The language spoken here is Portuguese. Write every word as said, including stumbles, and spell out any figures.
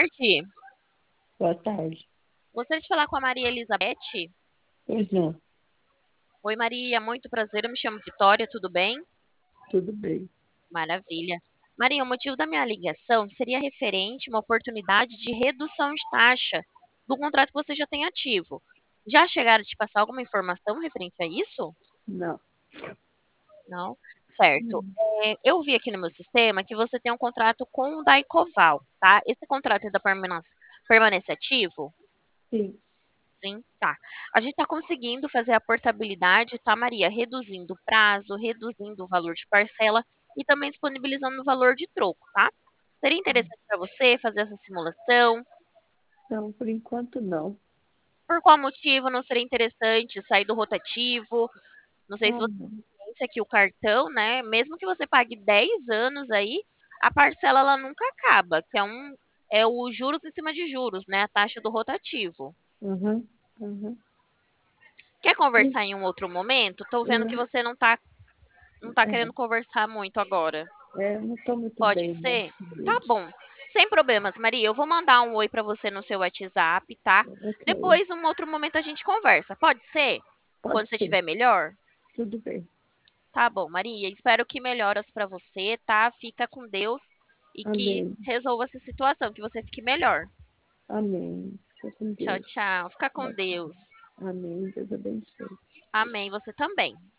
tarde. Boa tarde. Gostaria de falar com a Maria Elizabeth. Pois não, Oi, Maria, muito prazer. Eu me chamo Vitória, tudo bem? tudo bem. Maravilha. Maria, o motivo da minha ligação seria referente a uma oportunidade de redução de taxa do contrato que você já tem ativo. Já chegaram a te passar alguma informação referente a isso? Não, Não? Certo. não. É, eu vi aqui no meu sistema que você tem um contrato com o Daicoval, tá? Esse contrato ainda permanece, permanece ativo? Sim. Sim, tá. A gente está conseguindo fazer a portabilidade, tá, Maria? Reduzindo o prazo, reduzindo o valor de parcela e também disponibilizando o valor de troco, tá? Seria interessante para você fazer essa simulação? Não, por enquanto não. Por qual motivo não seria interessante sair do rotativo? Não sei se Ah, você não. pensa que o cartão, né? Mesmo que você pague dez anos aí, a parcela ela nunca acaba, que é um é o juros em cima de juros, né? A taxa do rotativo. Uhum, uhum. Quer Sim, conversar em um outro momento? Tô vendo que você não tá não tá é, querendo conversar muito agora. é, eu não estou muito Pode bem, não. ser? Tá bom. Sem problemas, Maria. Eu vou mandar um oi pra você no seu WhatsApp, tá? Ok, Depois, um outro momento a gente conversa. Pode ser? pode Quando você ser. estiver melhor? Tudo bem. Tá bom, Maria. Espero que melhoras pra você, tá? Fica com Deus e que Amém, resolva essa situação, que você fique melhor. amém. Fica com Tchau, Deus. tchau. Fica com Tchau, tchau. Deus. Amém. Deus abençoe. Amém. Você também.